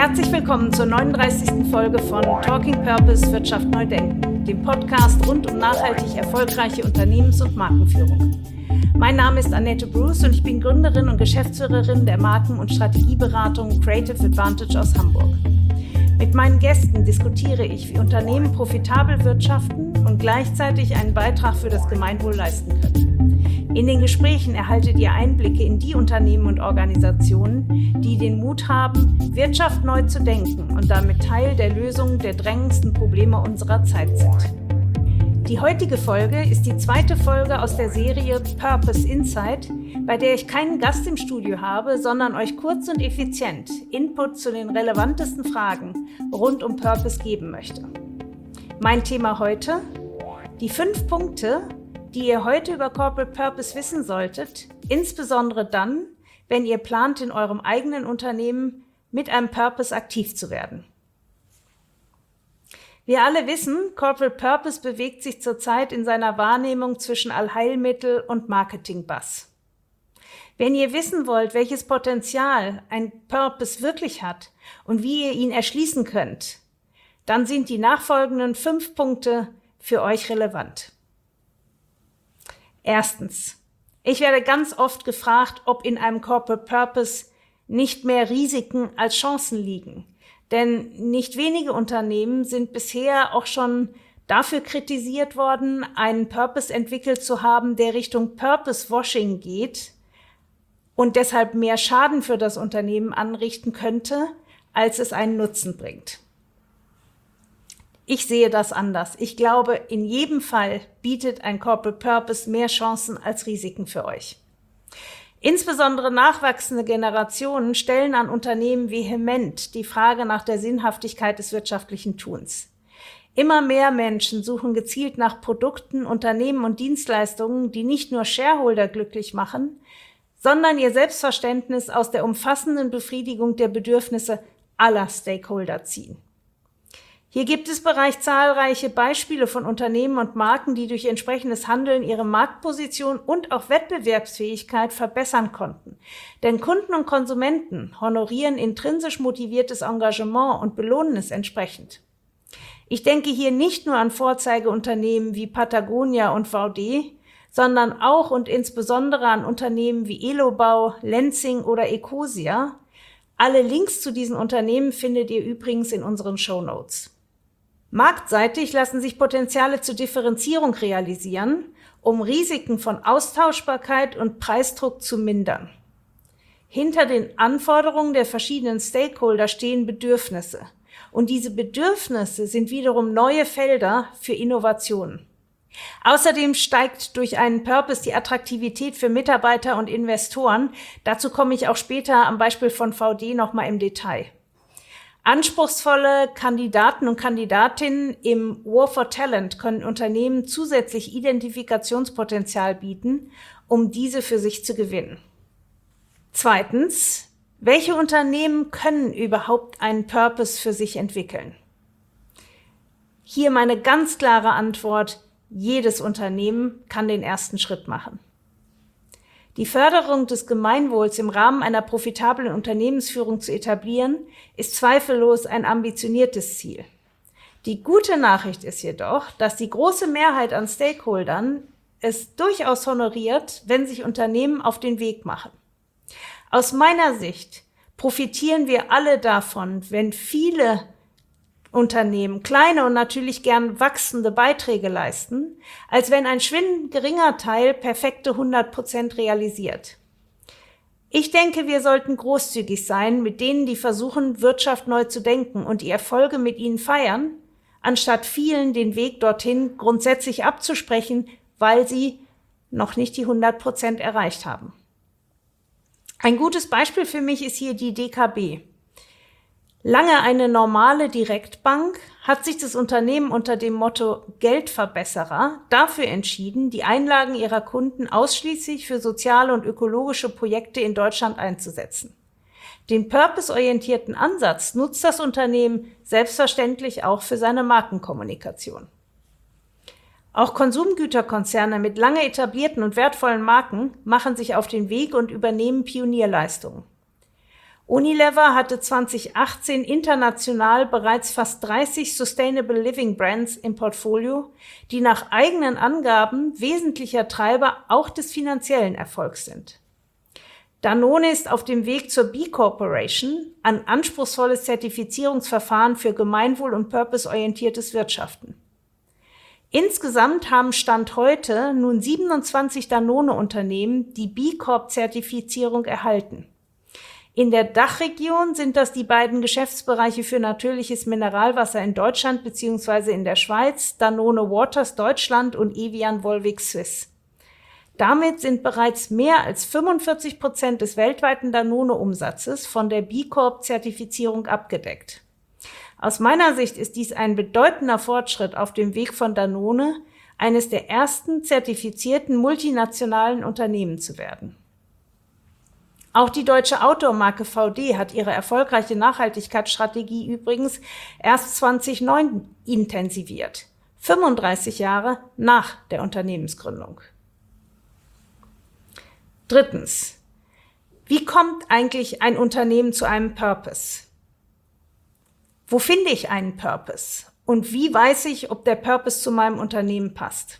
Herzlich willkommen zur 39. Folge von Talking Purpose – Wirtschaft neu denken, dem Podcast rund um nachhaltig erfolgreiche Unternehmens- und Markenführung. Mein Name ist Annette Bruce und ich bin Gründerin und Geschäftsführerin der Marken- und Strategieberatung Creative Advantage aus Hamburg. Mit meinen Gästen diskutiere ich, wie Unternehmen profitabel wirtschaften und gleichzeitig einen Beitrag für das Gemeinwohl leisten können. In den Gesprächen erhaltet ihr Einblicke in die Unternehmen und Organisationen, die den Mut haben, Wirtschaft neu zu denken und damit Teil der Lösung der drängendsten Probleme unserer Zeit sind. Die heutige Folge ist die zweite Folge aus der Serie Purpose Insight, bei der ich keinen Gast im Studio habe, sondern euch kurz und effizient Input zu den relevantesten Fragen rund um Purpose geben möchte. Mein Thema heute: die 5 Punkte, die ihr heute über Corporate Purpose wissen solltet, insbesondere dann, wenn ihr plant, in eurem eigenen Unternehmen mit einem Purpose aktiv zu werden. Wir alle wissen, Corporate Purpose bewegt sich zurzeit in seiner Wahrnehmung zwischen Allheilmittel und Marketing-Buzz. Wenn ihr wissen wollt, welches Potenzial ein Purpose wirklich hat und wie ihr ihn erschließen könnt, dann sind die nachfolgenden 5 Punkte für euch relevant. Erstens: Ich werde ganz oft gefragt, ob in einem Corporate Purpose nicht mehr Risiken als Chancen liegen. Denn nicht wenige Unternehmen sind bisher auch schon dafür kritisiert worden, einen Purpose entwickelt zu haben, der Richtung Purpose-Washing geht und deshalb mehr Schaden für das Unternehmen anrichten könnte, als es einen Nutzen bringt. Ich sehe das anders. Ich glaube, in jedem Fall bietet ein Corporate Purpose mehr Chancen als Risiken für euch. Insbesondere nachwachsende Generationen stellen an Unternehmen vehement die Frage nach der Sinnhaftigkeit des wirtschaftlichen Tuns. Immer mehr Menschen suchen gezielt nach Produkten, Unternehmen und Dienstleistungen, die nicht nur Shareholder glücklich machen, sondern ihr Selbstverständnis aus der umfassenden Befriedigung der Bedürfnisse aller Stakeholder ziehen. Hier gibt es bereits zahlreiche Beispiele von Unternehmen und Marken, die durch entsprechendes Handeln ihre Marktposition und auch Wettbewerbsfähigkeit verbessern konnten. Denn Kunden und Konsumenten honorieren intrinsisch motiviertes Engagement und belohnen es entsprechend. Ich denke hier nicht nur an Vorzeigeunternehmen wie Patagonia und VD, sondern auch und insbesondere an Unternehmen wie Elobau, Lenzing oder Ecosia. Alle Links zu diesen Unternehmen findet ihr übrigens in unseren Shownotes. Marktseitig lassen sich Potenziale zur Differenzierung realisieren, um Risiken von Austauschbarkeit und Preisdruck zu mindern. Hinter den Anforderungen der verschiedenen Stakeholder stehen Bedürfnisse. Und diese Bedürfnisse sind wiederum neue Felder für Innovationen. Außerdem steigt durch einen Purpose die Attraktivität für Mitarbeiter und Investoren. Dazu komme ich auch später am Beispiel von VD nochmal im Detail. Anspruchsvolle Kandidaten und Kandidatinnen im War for Talent können Unternehmen zusätzlich Identifikationspotenzial bieten, um diese für sich zu gewinnen. Zweitens: Welche Unternehmen können überhaupt einen Purpose für sich entwickeln? Hier meine ganz klare Antwort: Jedes Unternehmen kann den ersten Schritt machen. Die Förderung des Gemeinwohls im Rahmen einer profitablen Unternehmensführung zu etablieren, ist zweifellos ein ambitioniertes Ziel. Die gute Nachricht ist jedoch, dass die große Mehrheit an Stakeholdern es durchaus honoriert, wenn sich Unternehmen auf den Weg machen. Aus meiner Sicht profitieren wir alle davon, wenn viele Unternehmen kleine und natürlich gern wachsende Beiträge leisten, als wenn ein schwindend geringer Teil perfekte 100% realisiert. Ich denke, wir sollten großzügig sein mit denen, die versuchen, Wirtschaft neu zu denken und die Erfolge mit ihnen feiern, anstatt vielen den Weg dorthin grundsätzlich abzusprechen, weil sie noch nicht die 100% erreicht haben. Ein gutes Beispiel für mich ist hier die DKB. Lange eine normale Direktbank, hat sich das Unternehmen unter dem Motto Geldverbesserer dafür entschieden, die Einlagen ihrer Kunden ausschließlich für soziale und ökologische Projekte in Deutschland einzusetzen. Den purpose-orientierten Ansatz nutzt das Unternehmen selbstverständlich auch für seine Markenkommunikation. Auch Konsumgüterkonzerne mit lange etablierten und wertvollen Marken machen sich auf den Weg und übernehmen Pionierleistungen. Unilever hatte 2018 international bereits fast 30 Sustainable Living Brands im Portfolio, die nach eigenen Angaben wesentlicher Treiber auch des finanziellen Erfolgs sind. Danone ist auf dem Weg zur B Corporation, ein anspruchsvolles Zertifizierungsverfahren für gemeinwohl- und purpose-orientiertes Wirtschaften. Insgesamt haben Stand heute nun 27 Danone-Unternehmen die B Corp-Zertifizierung erhalten. In der Dachregion sind das die beiden Geschäftsbereiche für natürliches Mineralwasser in Deutschland bzw. in der Schweiz, Danone Waters Deutschland und Evian Volvic Suisse. Damit sind bereits mehr als 45% des weltweiten Danone-Umsatzes von der B Corp-Zertifizierung abgedeckt. Aus meiner Sicht ist dies ein bedeutender Fortschritt auf dem Weg von Danone, eines der ersten zertifizierten multinationalen Unternehmen zu werden. Auch die deutsche Outdoor-Marke VD hat ihre erfolgreiche Nachhaltigkeitsstrategie übrigens erst 2009 intensiviert, 35 Jahre nach der Unternehmensgründung. Drittens. Wie kommt eigentlich ein Unternehmen zu einem Purpose? Wo finde ich einen Purpose? Und wie weiß ich, ob der Purpose zu meinem Unternehmen passt?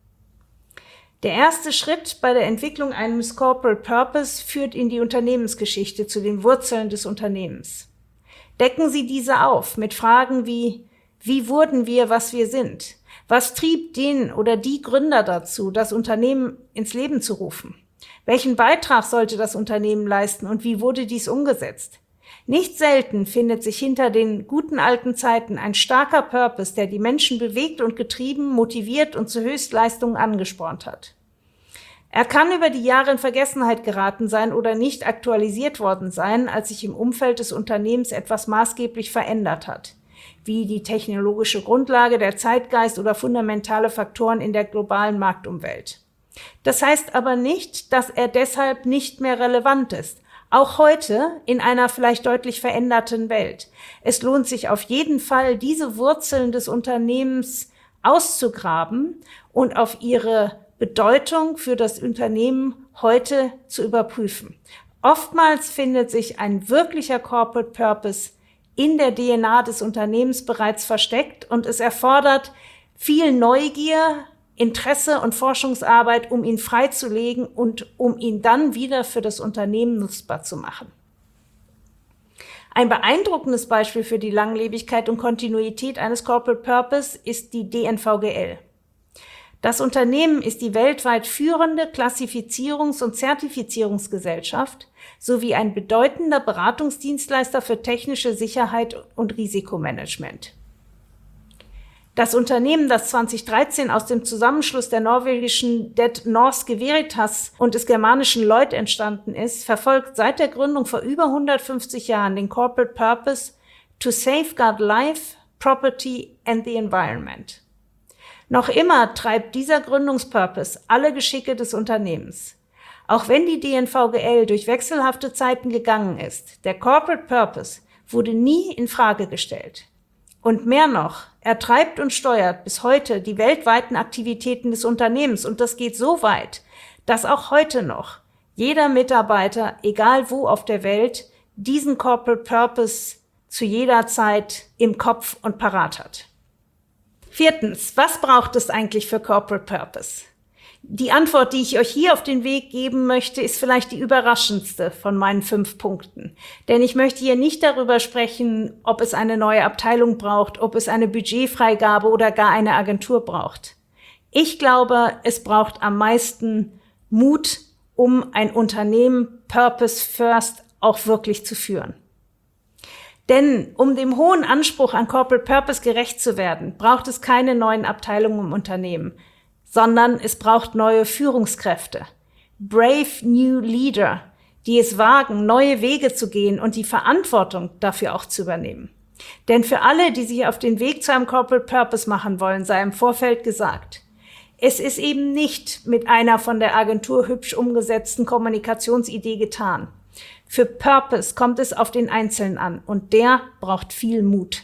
Der erste Schritt bei der Entwicklung eines Corporate Purpose führt in die Unternehmensgeschichte, zu den Wurzeln des Unternehmens. Decken Sie diese auf mit Fragen wie wurden wir, was wir sind? Was trieb den oder die Gründer dazu, das Unternehmen ins Leben zu rufen? Welchen Beitrag sollte das Unternehmen leisten und wie wurde dies umgesetzt? Nicht selten findet sich hinter den guten alten Zeiten ein starker Purpose, der die Menschen bewegt und getrieben, motiviert und zu Höchstleistungen angespornt hat. Er kann über die Jahre in Vergessenheit geraten sein oder nicht aktualisiert worden sein, als sich im Umfeld des Unternehmens etwas maßgeblich verändert hat, wie die technologische Grundlage, der Zeitgeist oder fundamentale Faktoren in der globalen Marktumwelt. Das heißt aber nicht, dass er deshalb nicht mehr relevant ist. Auch heute in einer vielleicht deutlich veränderten Welt. Es lohnt sich auf jeden Fall, diese Wurzeln des Unternehmens auszugraben und auf ihre Bedeutung für das Unternehmen heute zu überprüfen. Oftmals findet sich ein wirklicher Corporate Purpose in der DNA des Unternehmens bereits versteckt und es erfordert viel Neugier, Interesse und Forschungsarbeit, um ihn freizulegen und um ihn dann wieder für das Unternehmen nutzbar zu machen. Ein beeindruckendes Beispiel für die Langlebigkeit und Kontinuität eines Corporate Purpose ist die DNVGL. Das Unternehmen ist die weltweit führende Klassifizierungs- und Zertifizierungsgesellschaft sowie ein bedeutender Beratungsdienstleister für technische Sicherheit und Risikomanagement. Das Unternehmen, das 2013 aus dem Zusammenschluss der norwegischen Det Norske Veritas und des germanischen Lloyd entstanden ist, verfolgt seit der Gründung vor über 150 Jahren den Corporate Purpose to safeguard life, property and the environment. Noch immer treibt dieser Gründungspurpose alle Geschicke des Unternehmens. Auch wenn die DNVGL durch wechselhafte Zeiten gegangen ist, der Corporate Purpose wurde nie in Frage gestellt. Und mehr noch, er treibt und steuert bis heute die weltweiten Aktivitäten des Unternehmens und das geht so weit, dass auch heute noch jeder Mitarbeiter, egal wo auf der Welt, diesen Corporate Purpose zu jeder Zeit im Kopf und parat hat. Viertens, was braucht es eigentlich für Corporate Purpose? Die Antwort, die ich euch hier auf den Weg geben möchte, ist vielleicht die überraschendste von meinen 5 Punkten. Denn ich möchte hier nicht darüber sprechen, ob es eine neue Abteilung braucht, ob es eine Budgetfreigabe oder gar eine Agentur braucht. Ich glaube, es braucht am meisten Mut, um ein Unternehmen Purpose First auch wirklich zu führen. Denn um dem hohen Anspruch an Corporate Purpose gerecht zu werden, braucht es keine neuen Abteilungen im Unternehmen, sondern es braucht neue Führungskräfte. Brave New Leader, die es wagen, neue Wege zu gehen und die Verantwortung dafür auch zu übernehmen. Denn für alle, die sich auf den Weg zu einem Corporate Purpose machen wollen, sei im Vorfeld gesagt, es ist eben nicht mit einer von der Agentur hübsch umgesetzten Kommunikationsidee getan. Für Purpose kommt es auf den Einzelnen an und der braucht viel Mut,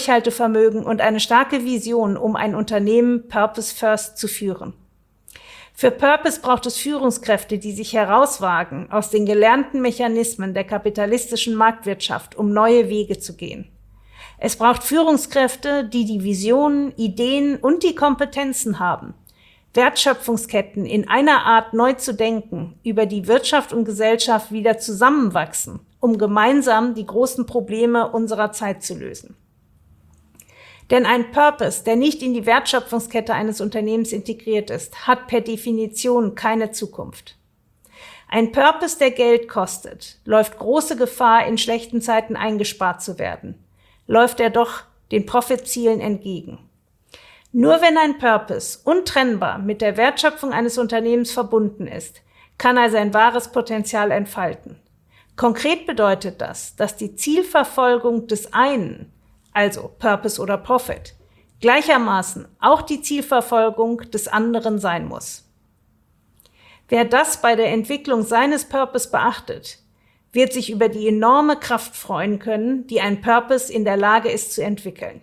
Durchhaltevermögen und eine starke Vision, um ein Unternehmen Purpose First zu führen. Für Purpose braucht es Führungskräfte, die sich herauswagen aus den gelernten Mechanismen der kapitalistischen Marktwirtschaft, um neue Wege zu gehen. Es braucht Führungskräfte, die die Visionen, Ideen und die Kompetenzen haben, Wertschöpfungsketten in einer Art neu zu denken, über die Wirtschaft und Gesellschaft wieder zusammenwachsen, um gemeinsam die großen Probleme unserer Zeit zu lösen. Denn ein Purpose, der nicht in die Wertschöpfungskette eines Unternehmens integriert ist, hat per Definition keine Zukunft. Ein Purpose, der Geld kostet, läuft große Gefahr, in schlechten Zeiten eingespart zu werden. Läuft er doch den Profitzielen entgegen. Nur wenn ein Purpose untrennbar mit der Wertschöpfung eines Unternehmens verbunden ist, kann er sein wahres Potenzial entfalten. Konkret bedeutet das, dass die Zielverfolgung des einen, also Purpose oder Profit, gleichermaßen auch die Zielverfolgung des anderen sein muss. Wer das bei der Entwicklung seines Purpose beachtet, wird sich über die enorme Kraft freuen können, die ein Purpose in der Lage ist zu entwickeln.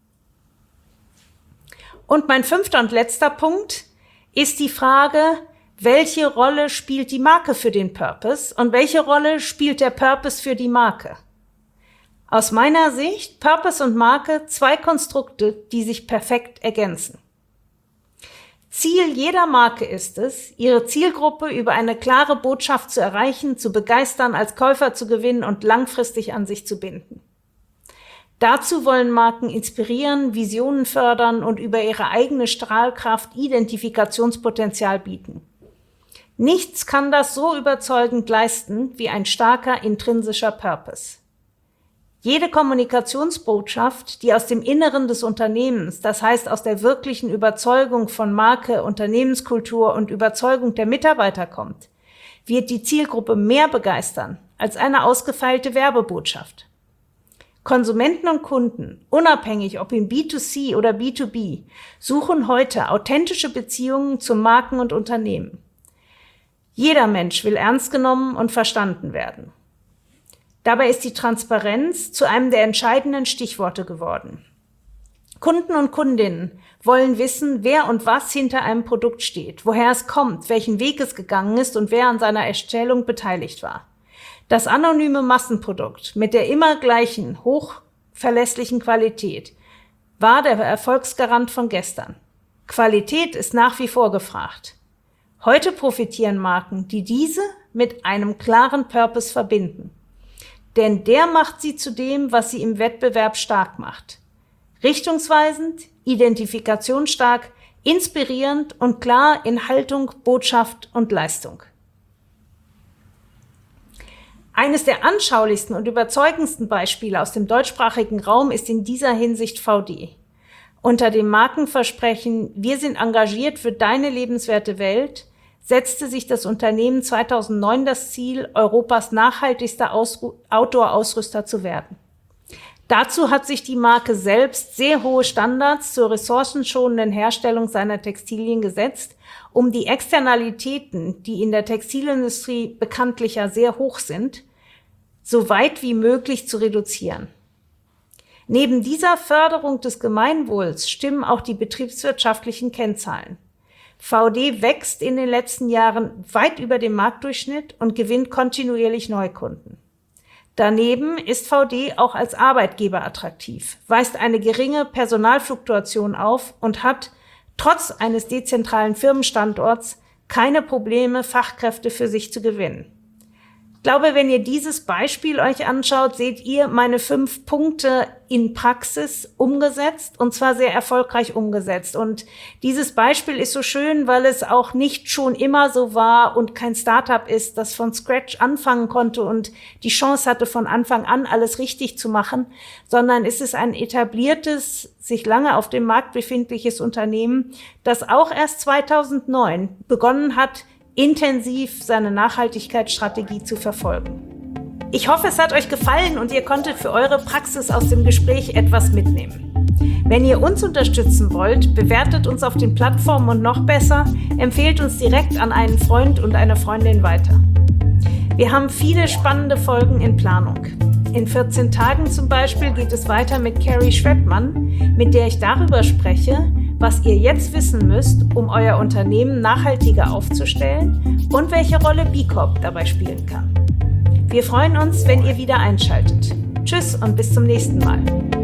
Und mein 5. und letzter Punkt ist die Frage, welche Rolle spielt die Marke für den Purpose und welche Rolle spielt der Purpose für die Marke? Aus meiner Sicht Purpose und Marke 2 Konstrukte, die sich perfekt ergänzen. Ziel jeder Marke ist es, ihre Zielgruppe über eine klare Botschaft zu erreichen, zu begeistern, als Käufer zu gewinnen und langfristig an sich zu binden. Dazu wollen Marken inspirieren, Visionen fördern und über ihre eigene Strahlkraft Identifikationspotenzial bieten. Nichts kann das so überzeugend leisten wie ein starker intrinsischer Purpose. Jede Kommunikationsbotschaft, die aus dem Inneren des Unternehmens, das heißt aus der wirklichen Überzeugung von Marke, Unternehmenskultur und Überzeugung der Mitarbeiter kommt, wird die Zielgruppe mehr begeistern als eine ausgefeilte Werbebotschaft. Konsumenten und Kunden, unabhängig ob in B2C oder B2B, suchen heute authentische Beziehungen zu Marken und Unternehmen. Jeder Mensch will ernst genommen und verstanden werden. Dabei ist die Transparenz zu einem der entscheidenden Stichworte geworden. Kunden und Kundinnen wollen wissen, wer und was hinter einem Produkt steht, woher es kommt, welchen Weg es gegangen ist und wer an seiner Erstellung beteiligt war. Das anonyme Massenprodukt mit der immer gleichen, hochverlässlichen Qualität war der Erfolgsgarant von gestern. Qualität ist nach wie vor gefragt. Heute profitieren Marken, die diese mit einem klaren Purpose verbinden. Denn der macht sie zu dem, was sie im Wettbewerb stark macht. Richtungsweisend, identifikationsstark, inspirierend und klar in Haltung, Botschaft und Leistung. Eines der anschaulichsten und überzeugendsten Beispiele aus dem deutschsprachigen Raum ist in dieser Hinsicht VD. Unter dem Markenversprechen "Wir sind engagiert für deine lebenswerte Welt" setzte sich das Unternehmen 2009 das Ziel, Europas nachhaltigster Outdoor-Ausrüster zu werden. Dazu hat sich die Marke selbst sehr hohe Standards zur ressourcenschonenden Herstellung seiner Textilien gesetzt, um die Externalitäten, die in der Textilindustrie bekanntlich ja sehr hoch sind, so weit wie möglich zu reduzieren. Neben dieser Förderung des Gemeinwohls stimmen auch die betriebswirtschaftlichen Kennzahlen. VD wächst in den letzten Jahren weit über dem Marktdurchschnitt und gewinnt kontinuierlich Neukunden. Daneben ist VD auch als Arbeitgeber attraktiv, weist eine geringe Personalfluktuation auf und hat, trotz eines dezentralen Firmenstandorts, keine Probleme, Fachkräfte für sich zu gewinnen. Ich glaube, wenn ihr dieses Beispiel euch anschaut, seht ihr meine 5 Punkte in Praxis umgesetzt und zwar sehr erfolgreich umgesetzt. Und dieses Beispiel ist so schön, weil es auch nicht schon immer so war und kein Startup ist, das von Scratch anfangen konnte und die Chance hatte, von Anfang an alles richtig zu machen, sondern es ist ein etabliertes, sich lange auf dem Markt befindliches Unternehmen, das auch erst 2009 begonnen hat, intensiv seine Nachhaltigkeitsstrategie zu verfolgen. Ich hoffe, es hat euch gefallen und ihr konntet für eure Praxis aus dem Gespräch etwas mitnehmen. Wenn ihr uns unterstützen wollt, bewertet uns auf den Plattformen und noch besser, empfehlt uns direkt an einen Freund und eine Freundin weiter. Wir haben viele spannende Folgen in Planung. In 14 Tagen zum Beispiel geht es weiter mit Carrie Schwettmann, mit der ich darüber spreche, was ihr jetzt wissen müsst, um euer Unternehmen nachhaltiger aufzustellen und welche Rolle B Corp dabei spielen kann. Wir freuen uns, wenn ihr wieder einschaltet. Tschüss und bis zum nächsten Mal.